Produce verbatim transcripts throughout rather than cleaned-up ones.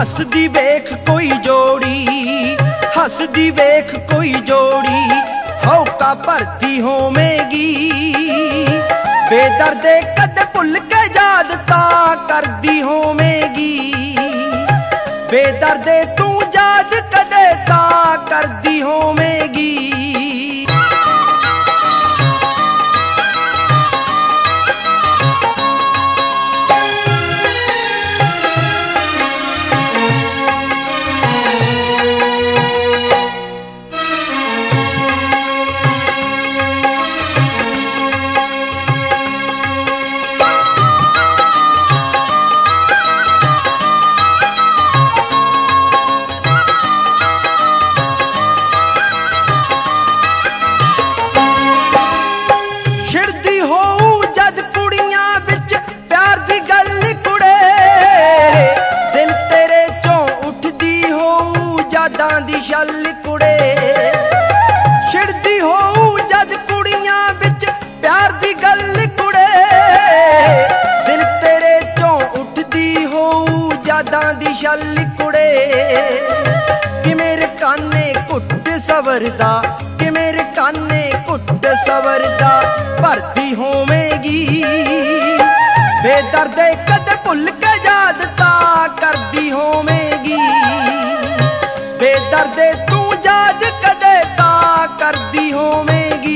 हसदी वेख कोई जोड़ी, हसदी वेख कोई जोड़ी, हौका भरती होवेगी। बेदर्दे कद भुल के याद तां करदी होवेगी। बेदर्दे तू याद कदे तां करदी होवेगी। शल कुड़े छिड़दी होऊ जद कुड़ियां बिच प्यार दी गल कुड़े। दिल तेरे चों उठदी होऊ यादां दी शल कुड़े। कि मेरे काने घुट सवरदा, कि मेरे काने घुट सवरदा भरती होवेगी। बेदर्दे कदे भुल के याद तां करदी होवेगी। बेदर्दे तू याद कदे तां करदी होवेगी।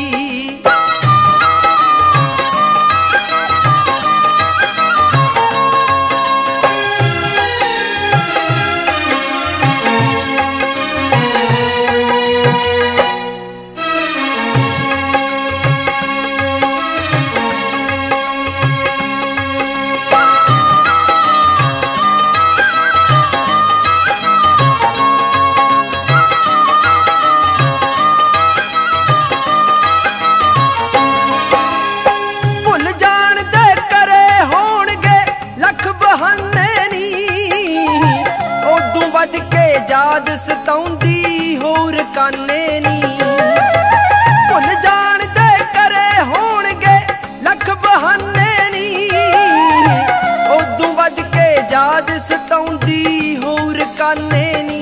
याद सताउंदी होर काने नी। भुल जान दे करे होणगे लख बहाने नी। उदू वध के याद सताउंदी होर काने नी।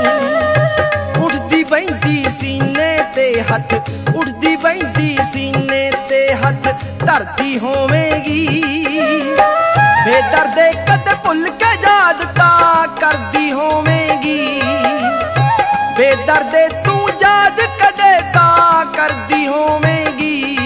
उठदी बहिंदी सीने ते हथ, उठदी बहिंदी सीने ते हथ धरती होवेगी। बेदर्दे कद भुल के याद तां करदी होवेगी। बेदर्दे तू याद कदे तां करदी होवेगी।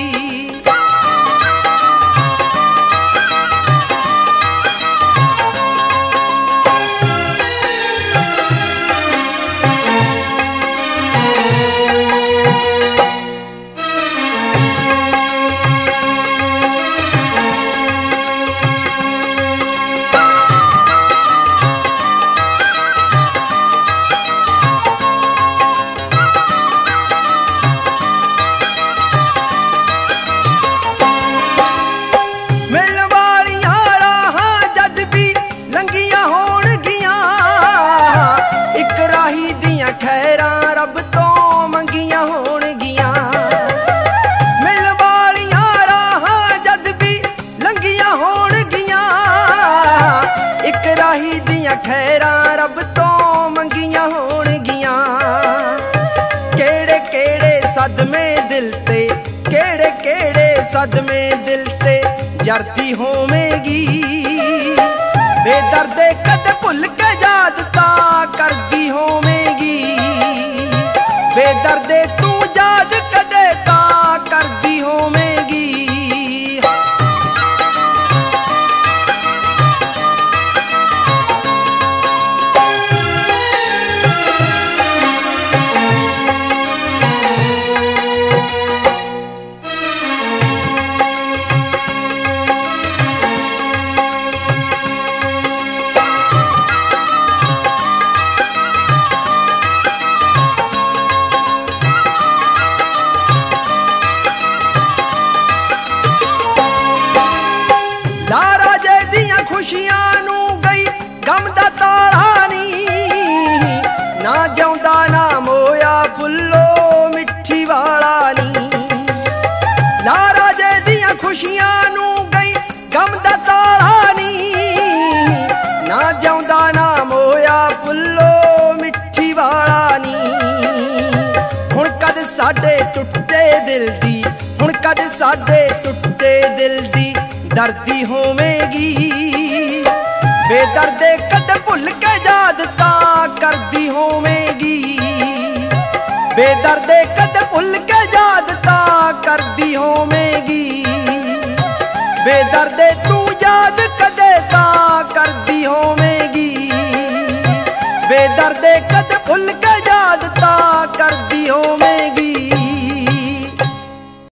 खैरां रब तो मंगियां होणगियां। मिल वालियां राहां जद भी लंघियां होणगियां। इक राही दियां खैरां रब तो मंगियां होणगियां। केड़े केड़े सदमे दिल ते, केड़े केड़े सदमे दिल ते जरती होवेगी। बेदर्दे कद भुल के याद तां करदी होवेगी। बेदर्दे तू याद कदे तां करदी होवेगी। खुशियां नू गई गम दा ताला नी। ना जाऊंदा ना मोया फुल्लो मिठी वाला नी। लारा जे दियां खुशियां नू गई गम दा ताला नी। ना जाऊंदा ना मोया टुटे दिल दी हुण कद साडे टुटे दिल दी दर्दी होवेगी। बेदर्दे कद भुल के याद तां करदी होवेगी। बेदर्दे कद भुल के याद तां करदी होवेगी। बेदर्दे तू याद कद